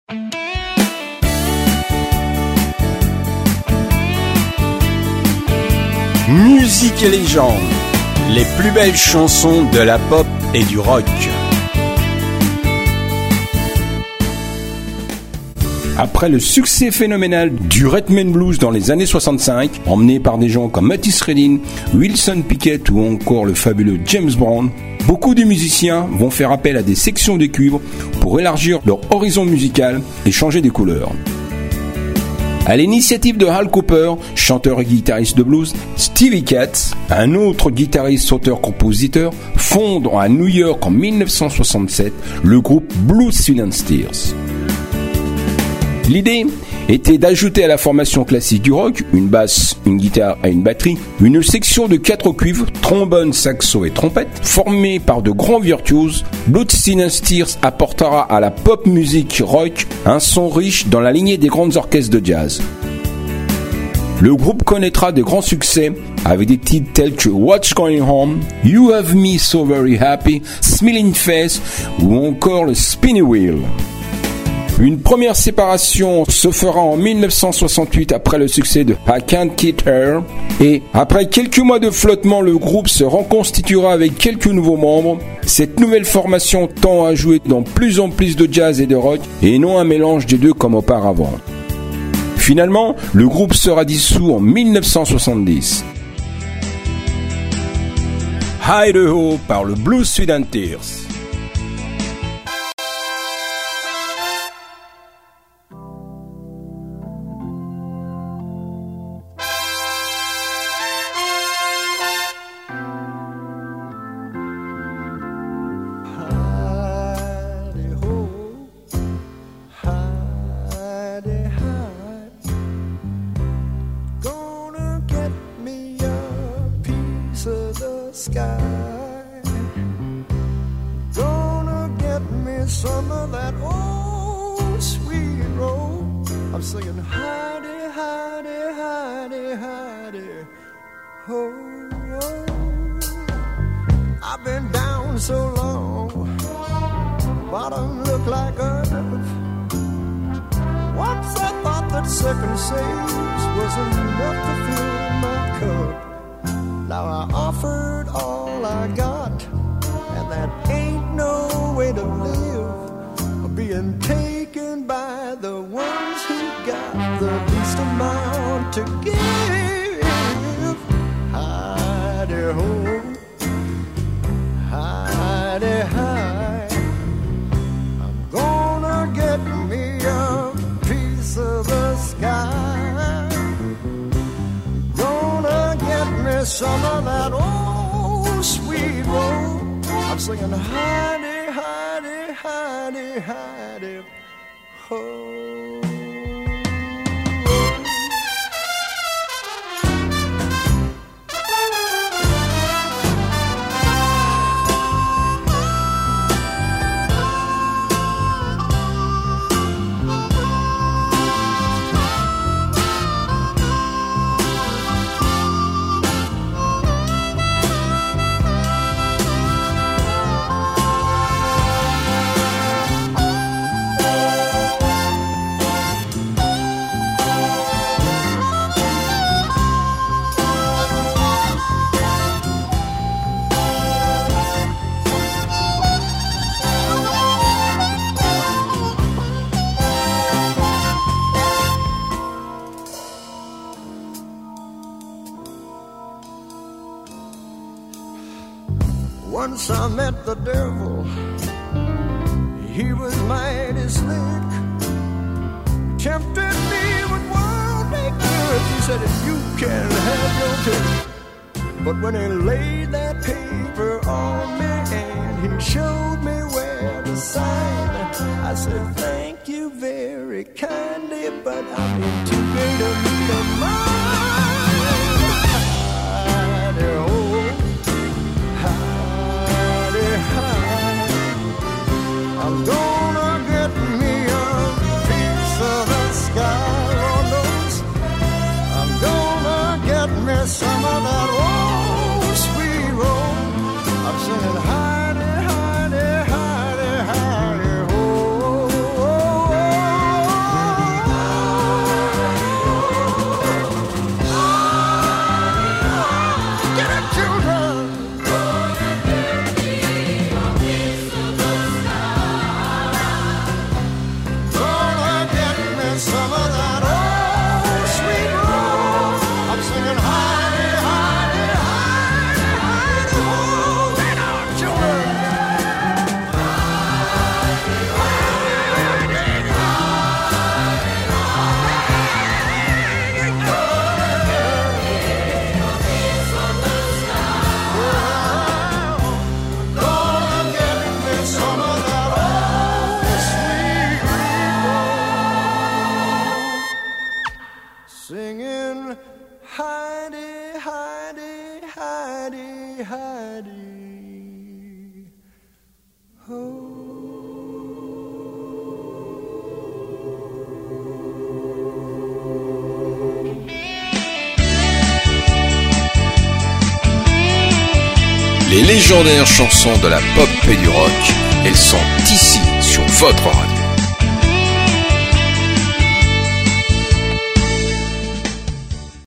Musique et légende, les plus belles chansons de la pop et du rock. Après le succès phénoménal du rhythm and blues dans les années 65, emmené par des gens comme Otis Redding, Wilson Pickett ou encore le fabuleux James Brown, beaucoup de musiciens vont faire appel à des sections de cuivre pour élargir leur horizon musical et changer des couleurs. À l'initiative de Hal Cooper, chanteur et guitariste de blues, Stevie Katz, un autre guitariste, auteur-compositeur, fonde à New York en 1967 le groupe Blues Sudan Steers. L'idée était d'ajouter à la formation classique du rock, une basse, une guitare et une batterie, une section de 4 cuivres, trombone, saxo et trompette, formée par de grands virtuoses. Blues Sudan Steers apportera à la pop music rock un son riche dans la lignée des grandes orchestres de jazz. Le groupe connaîtra de grands succès avec des titres tels que What's Going On, You Have Me So Very Happy, Smiling Face ou encore le Spinny Wheel. Une première séparation se fera en 1968 après le succès de I Can't Keep Her et après quelques mois de flottement, le groupe se reconstituera avec quelques nouveaux membres. Cette nouvelle formation tend à jouer dans plus en plus de jazz et de rock et non un mélange des deux comme auparavant. Finalement, le groupe sera dissous en 1970. Idaho par le Blues Sudan Steers. Some of that old sweet road. I'm singing hidey, hidey, hidey, hidey, ho. Once I met the devil, he was mighty slick. Tempted me with worldly goods. He said, you can have your pick. But when he laid that paper on me and he showed me where to sign, I said, thank you very kindly, but I'm in too great a need of mine. I'm gonna get me a piece of the sky, Lord knows. I'm gonna get me some of that old sweet road. I'm singing hidey, hidey, hidey, hidey, oh, oh, oh. Les légendaires chansons de la pop et du rock, elles sont ici sur votre radio.